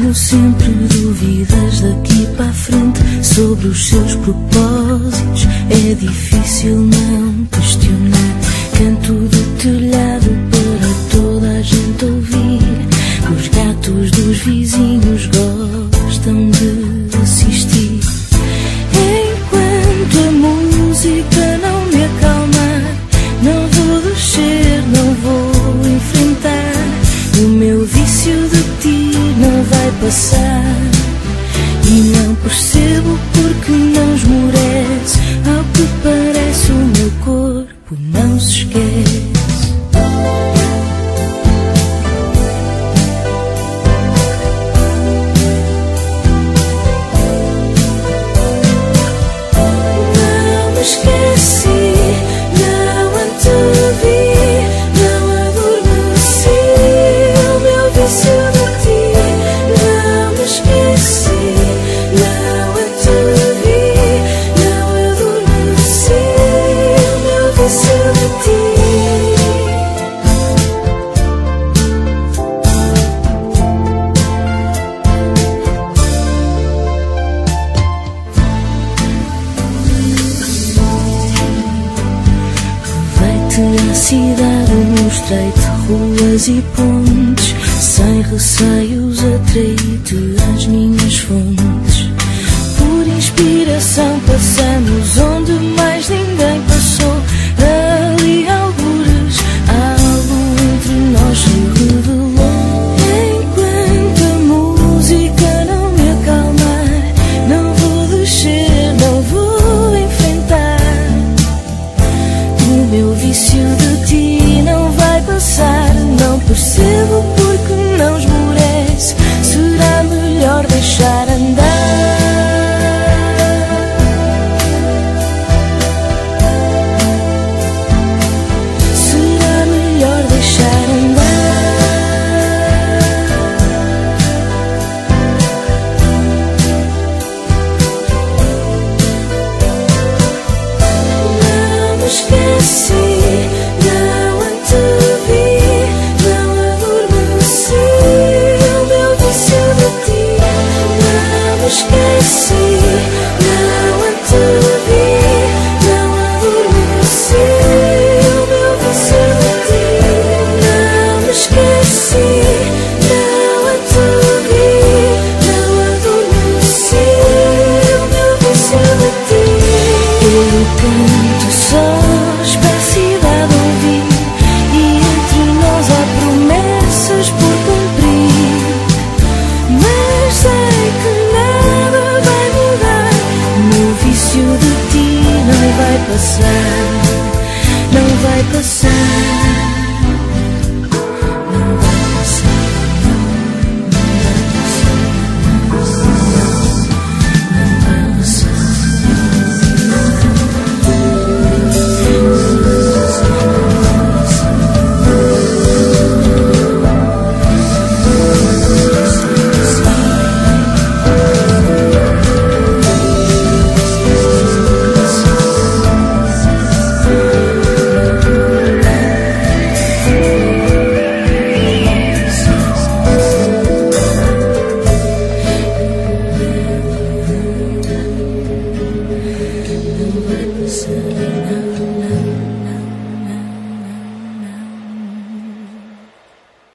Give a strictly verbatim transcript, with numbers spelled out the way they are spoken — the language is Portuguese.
Tenho sempre dúvidas daqui para a frente sobre os seus propósitos. É difícil não questionar. Canto do telhado para toda a gente ouvir. Os gatos dos vizinhos gostam de assistir. Enquanto a música não me acalmar, não vou descer, não vou enfrentar. O meu vício de ti não vai passar. E não percebo porque não esmorece. Ao que parece o meu corpo não se esquece. Não me esqueci, não antevi, não adormeci. O meu vício de ti não me esqueci, não antevi, não adormeci. O meu vício de ti. Levei-te à cidade, mostrei-te ruas e pontes. Sem receios atraí-te às minhas fontes. Por inspiração passamos onde mais ninguém